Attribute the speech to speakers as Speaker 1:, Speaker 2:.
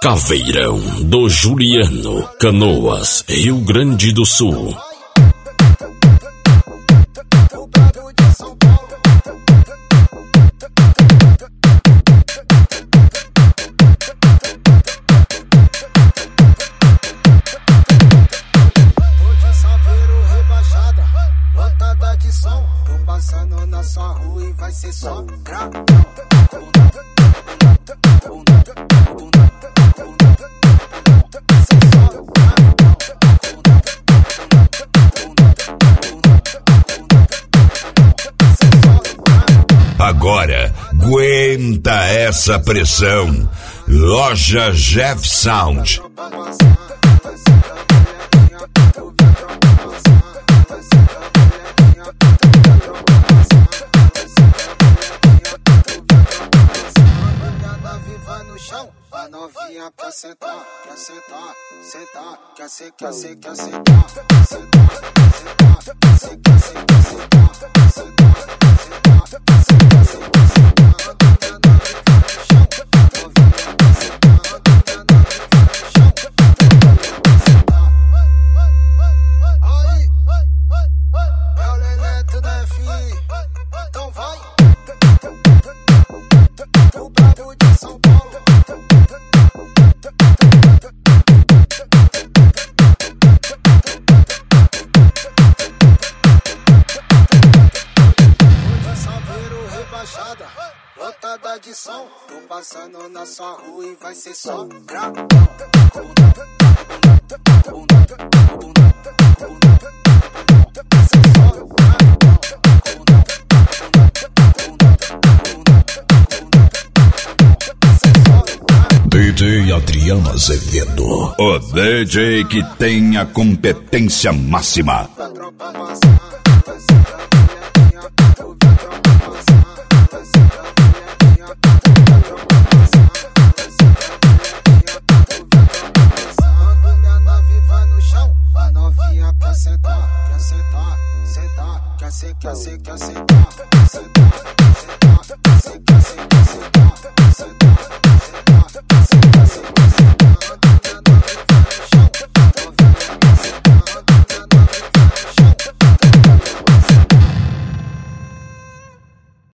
Speaker 1: Caveirão do Juliano, Canoas, Rio Grande do Sul.
Speaker 2: Tô passando na sua rua e vai ser só grau.
Speaker 3: Agora, aguenta essa pressão. Loja Jeff Sound.
Speaker 2: A novinha quer sentar, quer sentar, sentar, quer sentar, quer sentar, sentar, é o Leleto da FI, então vai, o brabo de São Paulo. Lotada de som, tô passando na sua rua e vai ser só grau.
Speaker 3: DJ Adriano Azevedo, o DJ que tem a competência máxima.
Speaker 2: Quer sentar, sentar, sentar, sentar, sentar, sentar, sentar.